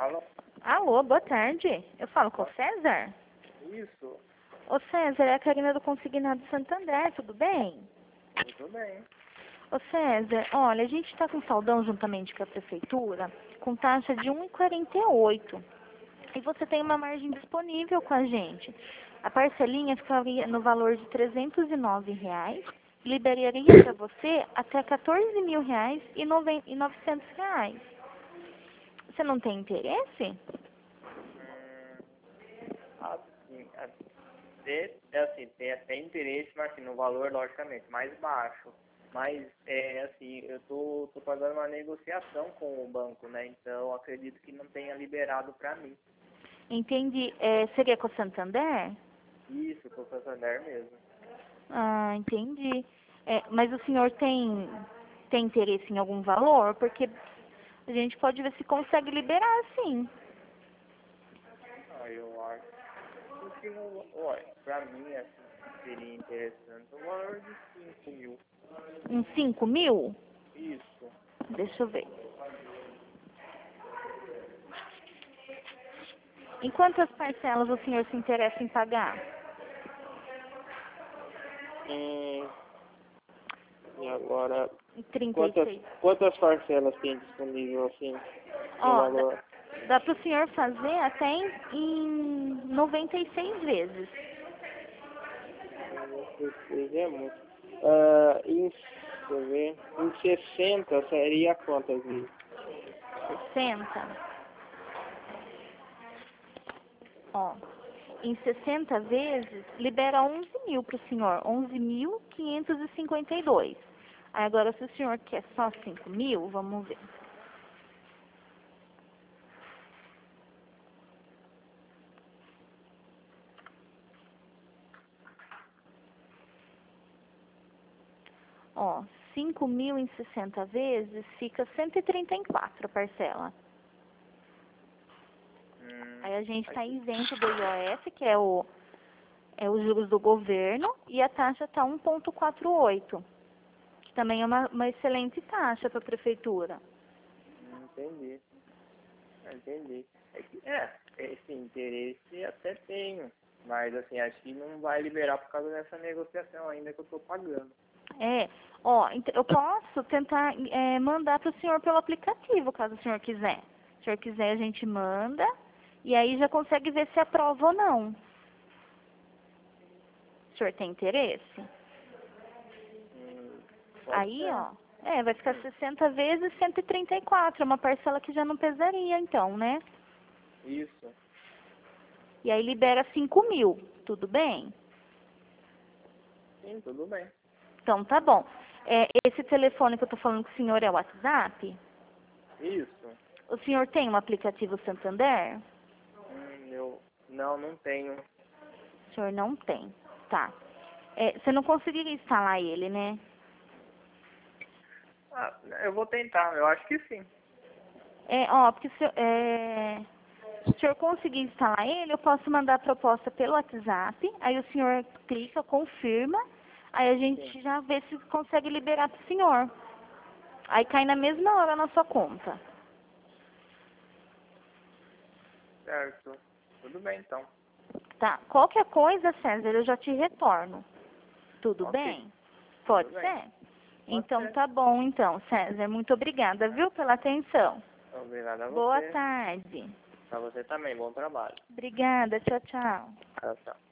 Alô? Alô, boa tarde. Eu falo com o César? Isso, Ô César, é a Karina do Consignado Santander, tudo bem? tudo bem. Ô César, olha, a gente está com saldão juntamente com a prefeitura, com taxa de 1,48. E você tem uma margem disponível com a gente. A parcelinha ficaria no valor de R$ 309, liberaria para você até R$ 14.900. Você não tem interesse? Assim, assim, tem até interesse, mas assim, no valor, logicamente, mais baixo. Mas, assim, eu tô fazendo uma negociação com o banco, né? Então, acredito que não tenha liberado para mim. Entendi. Seria com o Santander? Isso, com o Santander mesmo. Ah, entendi. Mas o senhor tem interesse em algum valor? Porque a gente pode ver se consegue liberar, sim. Eu acho que, olha, para mim, assim, seria interessante o valor de 5.000. Uns 5.000? Isso. Deixa eu ver. Em quantas parcelas o senhor se interessa em pagar? E agora, Em 36. quantas parcelas tem disponível, assim, no Ó, valor? dá para o senhor fazer até em 96 vezes. 16 é muito. Deixa eu ver, em 60 seria quantas vezes? 60. Ó, em 60 vezes, libera 11.000 para o senhor. 11.552. Aí agora, se o senhor quer só 5.000, vamos ver. Ó, 5.000 em 60 vezes, fica 134 a parcela. Aí a gente está isento do IOF, que é os juros do governo, e a taxa está 1,48, que também é uma excelente taxa para a prefeitura. Entendi. Entendi. Esse interesse até tenho, mas assim, acho que não vai liberar por causa dessa negociação ainda que eu estou pagando. Ó, eu posso tentar mandar para o senhor pelo aplicativo, caso o senhor quiser. Se o senhor quiser, a gente manda, e aí já consegue ver se aprova ou não. O senhor tem interesse? Pode Aí, ser. ó, vai ficar 60 vezes 134, uma parcela que já não pesaria, então, né? Isso. E aí libera 5.000, tudo bem? Sim, tudo bem. Então, tá bom. Esse telefone que eu tô falando com o senhor é o WhatsApp? Isso. O senhor tem um aplicativo Santander? Não tenho. O senhor não tem, tá. Você não conseguiria instalar ele, né? Eu vou tentar, eu acho que sim. Porque se o senhor conseguir instalar ele, eu posso mandar a proposta pelo WhatsApp, aí o senhor clica, confirma, aí a gente já vê se consegue liberar pro senhor. Aí cai na mesma hora na sua conta. Certo. Tudo bem, então. Tá? Qualquer coisa, César, eu já te retorno. Tudo Ok. bem? Pode Tudo bem. ser? Então ser. tá bom, então, César. Muito obrigada, viu, pela atenção. Obrigado a Boa você. tarde. Pra você também, bom trabalho. Obrigada. Tchau, tchau. Tchau, tchau.